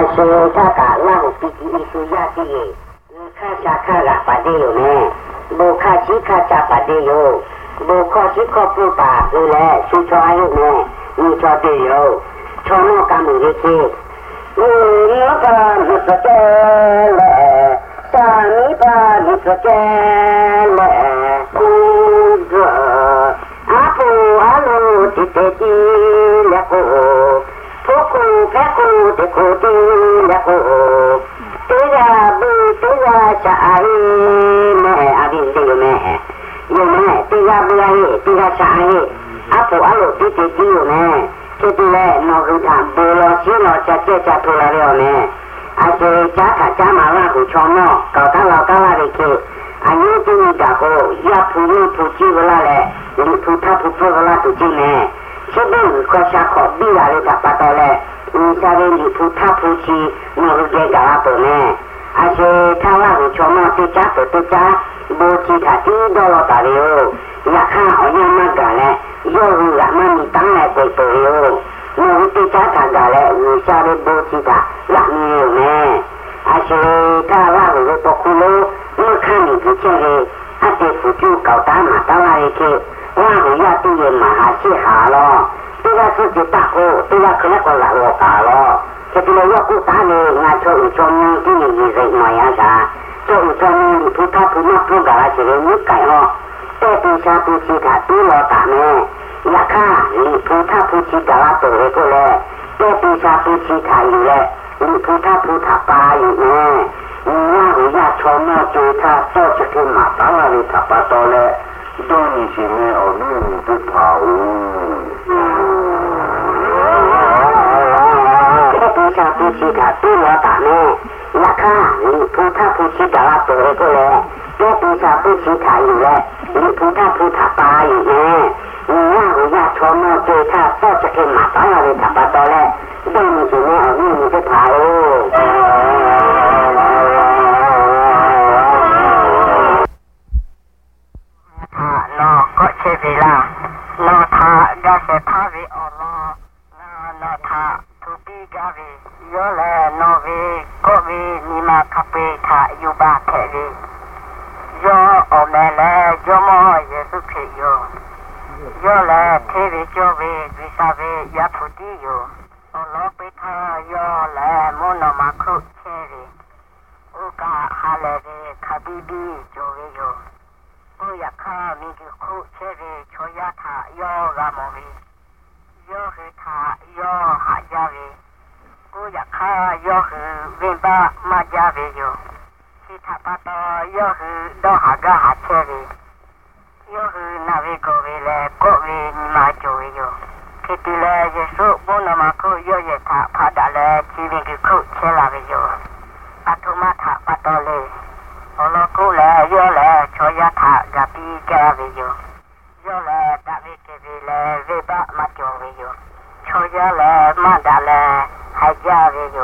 是他家老比起艺术家的，看下看了把的有呢，不看起看下把的有，不看起看不把回来，谁说还有呢？你说的有，从我干没的去，我把你说的了，啥你把你说的了，工作阿婆阿罗的的的了个。Aku dekodi laku tiga syahari me abis dia me tiga bulan tiga syahari apa alu titi me kita le no kita bolo sino caca tulare me asyik caca malah ucono kau kala deke ayu tu dago ya puji bola le puta bola tu me sebelum kau syakok bila le dapat le Misalnya di puta-puci merugi apa ni? Asyik tahu cuma tidak, buci tadi dulu tadi yo. Ya kan orang makan yo juga minta lagi beliau. Merugi tidak le, misalnya buci tak nak ni. Asyik tahu itu kulo makan itu ceri. Ada fuju kau tak mata lagi. Wah ya tu yang mahasiswa halo. Tidak sejuta tidak kena kolak lokal. Ketika aku tanya ngaco ucapnya ini jadi maya sah. So ucapnya itu tak punya segala jenis kayo. Tapi satu cita tu lokal ni. Ya kan, itu tak punya segala boleh. Tapi satu cita ini, itu tak punya bayi ni. Ia cuma cita so cekin mata lagi tak patole. Doni sini orang itu tahu. Satu cita tu tak ni, ya kan? Puta dalam boleh. Tapi satu cita ini, puta bayi ni. Ia cuma cita so cekin mata lagi tak patole. Doni sini orang itu tahu. No, kok cebila. No tak gase pavi Allah. No tak tubi gavi. Yole novi kovi nima kape ta yuba tevi. Yo omele jomo Yesu Kriyo. Yole tevi jovi visavi yapudi yo. Olo pita yole mono makru chevi. Uka haleve kabibi jovi yo. Uyaka migiku chevi choyata yo ramovi. Yo hita yo hajavi. Uyaka yo vimba majavi yo. Kita pato yo dohaga hachevi. Yo navigo vile kovi nimajovi yo. Kitile Yesu bunamaku yo yeta padale chivigiku chelavi yo. Atumata patole. Olokule yole choyata gapi gavi yo. Yole davi kivile viba majovi yo. Choyale mandale hajavi yo.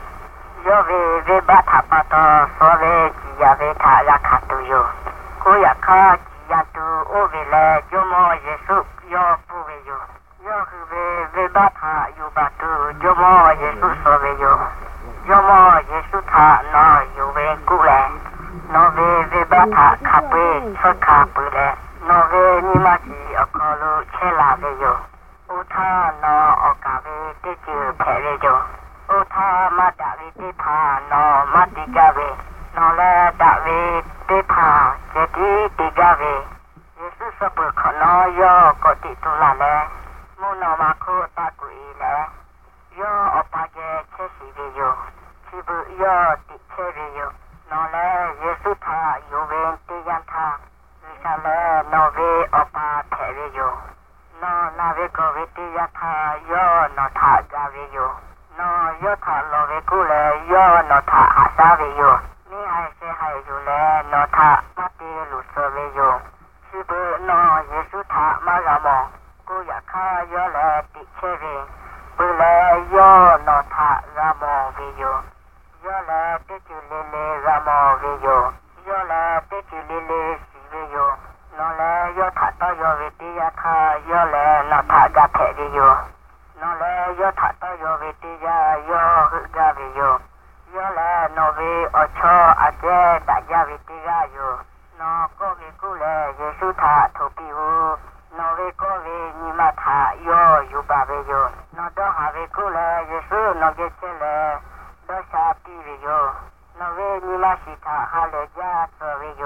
Yovi viba tapato sove jiyave ta yakatu yo. Kuyaka jiyatu ovile jomo Yesu yo puve yo. Yohuve viba ta yubatu jomo Yesu sove yo. Jomo Yesu ta no yuve kule. Nove viba ta kape soka pule. Nove nimaji okolu chelave yo. Uta no okave teju pere yo. Uta madavi tepa no madigave. Nole davi tepa jadi digave. Yesus sepu kono yo koti tulale. Muno maku takuile. Yo opage chesive yo. Chibu yo dikcheve yo. Nole Yesu ta yuven tiyanta. Visale nove opa pere yo. No nave goviti yata yo no ta gave yo. No yo ta love kule yo no ta asave yo. Ni hai se hai yule no ta mati lusove yo. Shibu no Yesu ta magamo. Kuyaka yo le dikcheve. Bule yo no ta gamo yo. Yo le titulele gamo yo. Yo le titulele sive yo. No le yo ta to yo viti yata yo le no ta gape yo. No le ยถาตโยวิติยาโยหุกาวิโยโยแลโนวิอชออาเจตยาวิติยาโยนโกวิกุเลเยสุธาทุปิวูนเวโกวินิมัทาโยยุบาเวโยนโดหาเวกุเลเยสุนเกเจเลโดชาปิเวโยนเวนิมัสิทาหาเลจาตเวโย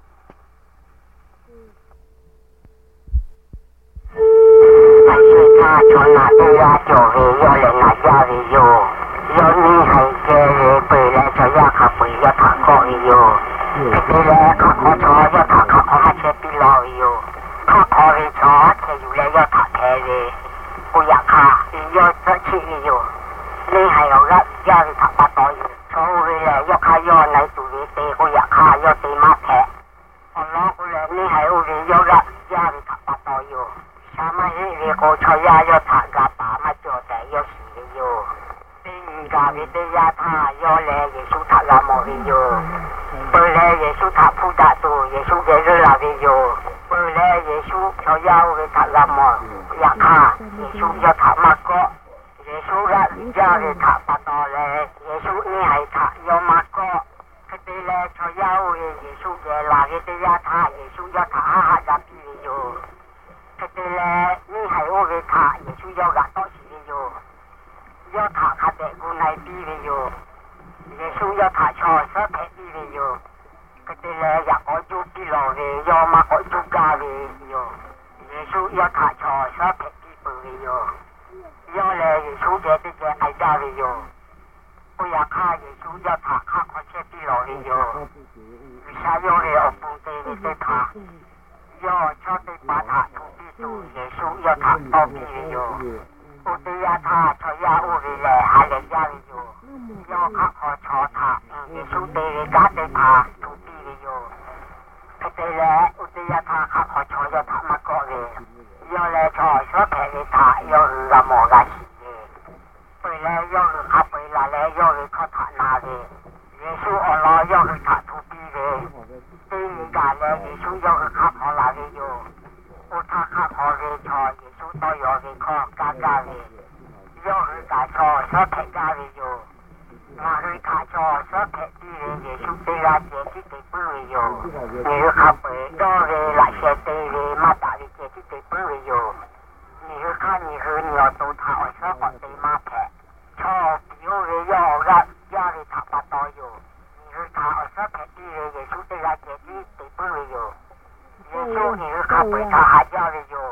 อาชิตาชนาเตยาโจเวโยเลนะยาเวโยโยนิให้เจเรเปเลชยาคาปุยถาโกวิโยเปเลขะโคชอยถาขะหะเชปิโลวิโยขะโควิชอเทอยู่เลยถาเทเวปุยคาโยสชิวิโยนี่ให้เอาละยาวิถาปะตออยู่โชเวเลยคายอในสุวิเตปุยคายอติมาแทอัลลอฮ์เลยนี่ให้อุวิโยละยาวิถาปะตออยู่ชามาฮิวิโกชยายถากาปามาโจแต่โยสิวิโยติกาวิเตยาทาโยเลเยสุทะลาโมวิโยเปเลเยสุทะพุทธะตุเยสุเกเรลาวิโยเปเลเยสุชยาวิทะลาโมยะคาเยสุยถามะโกเยสุระยาวิทะปะตอเลเยสุนิให้ทะโยมะโกคติเลชยาวิเยสุเกลาวิเตยาทาเยสุยถาหะจาปิวิโยคติเลนี่ให้โอเวทะเยสุยกะโตสิวิโยยถาคาเตกุไนปิวิโยเยซูยถาชอสะเพปิวิโยกติเลยะโอจุปิโลเวโยมะโอจุกาเวโยเยซูยถาชอสะเพปิปุวิโยโยเลเยซูเจติเจไอดาวิโยปุยคาเยซูยถาคาโคเชปิโลวิโยวิชาโยเรอปุเตวิเตถาโยชอติปาถะทุปิตุเยซูยถาโตปิวิโยอุติยาธาชยาอุวิเลหาเลยาวิโยโยคะขอชอธาเยสุเตวิกาเตธาทุปิวิโยคเตเลอุติยาธาคะขอชอยธามะโกเวโยเลชอสะเพวิธาโยระโมกาชิเยเปเลโยคะเปลาเลโยขะทานาเวเยสุอัลลอฮ์โยธาทุปิเวติกาเลเยสุโยคะขอลาวิโยอุทาคะขอเวชอเยสุโตโยวิขอกากาเวโยกาชอสะเพกาวิโยนาริกาชอสะเพติเวเยสุเตราเจติเตปุวิโยนิรุขะเปโตเวละเชเตเวมาตาวิเจติเตปุวิโยนิรุขะนิหืนโยตุทาอสะปะเตมาแผชอปิโยเวโยระยาริทะปะตอโยนิรุทาอสะเพติเวเยสุเตราเจติเตปุวิโยเยซูนิรุขะเปทาหายาวิโย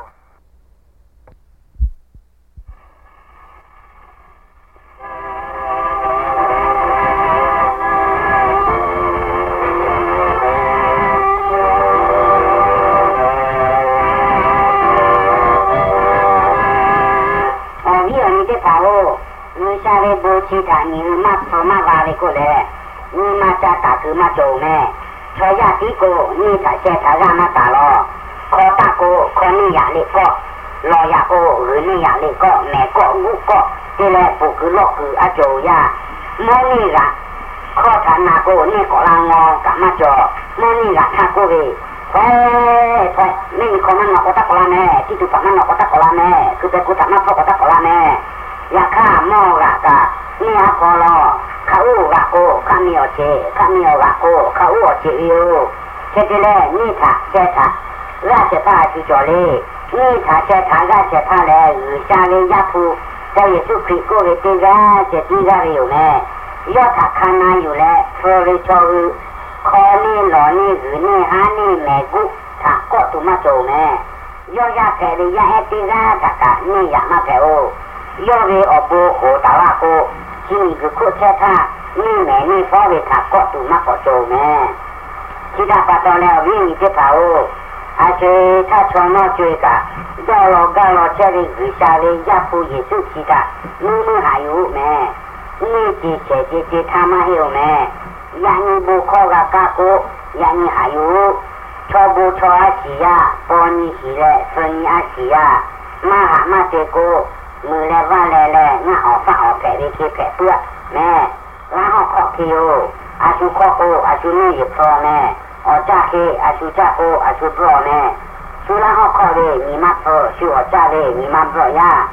บูชิตานิมัสมาวาเลโกเลนิมาจาตาคือมาโจแม่ชอยาติโกนิตาเจตารามาตาลอคอตาโกคอนิยาเลก็ลอยาโกหรือนิยาเลก็แม่ก็งูก็เจเลปุคือโลคืออโจยาโมนิกะข้อฐานาโกนี่ก็ลางอกะมาจอโมนิกะทาโกเวเฮ้ยไม่มีคนมันนอกตะกลาแม่ที่ถูกมันนอกตะกลาแม่คือเป็นกุศลมาพกตะกลาแม่ยาฆ่ามอระกะนี่ฮะพอลอข้าอูระโกข้ามีอเชข้ามีอระโกข้าอูอเชวิโอเชติเลนี่ถะเชถะราชพาจุจอเลนี่ถะเชถะราชพาเลชาเลยาภูเจ้าเยซูคริสต์ก็เวทีกาเจติกาเรียวแน่ยอดถะคานาอยู่แล้วโฟริชอร์คอนี่หลอนี่หรือนี่ฮานี่แม่กุถะก็ตุมาโจแม่ยอยาแผลเลยยาเอติกาถะกะนี่ยามาแผลโอโยเวอโบโหตาวาโกที่นี่คือโคเชท่านี่แม่นี่ฟ้าเวทาก็ตุมาก็โจแม่ที่ดาปะตอแล้ววิ่งเจ็บเผาอาเชถ้าชวนนอช่วยกะดอลอกาลอเชริวิชาเลยยาปูเยซูคิดามือหายุแม่นี่จีเจจีทามาเฮวแม่ยานีบุคอกากาโกยานีหายุชอบูชออาชียาปอนีชีเลสนีอาชียามาหามาเตโกมือแล้วว่าแล้วง่าออกฝาออกแผลวิเคแผลเปื้อแม่ล้างออกขอคิวอาชูข้อโออาชูนี่หยิบพอแม่ออกจ้าเคอาชูจ้าโออาชูพอแม่ชูล้างออกข้อเลยมีมัดพอชูออกจ้าเลยมีมัดพอย่า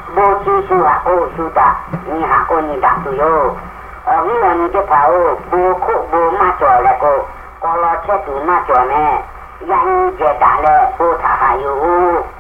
无技术啊，无术的，你哈我你打都有。你话你就跑，无苦无马做那个，过了车都马做呢，人家打了，不他还有。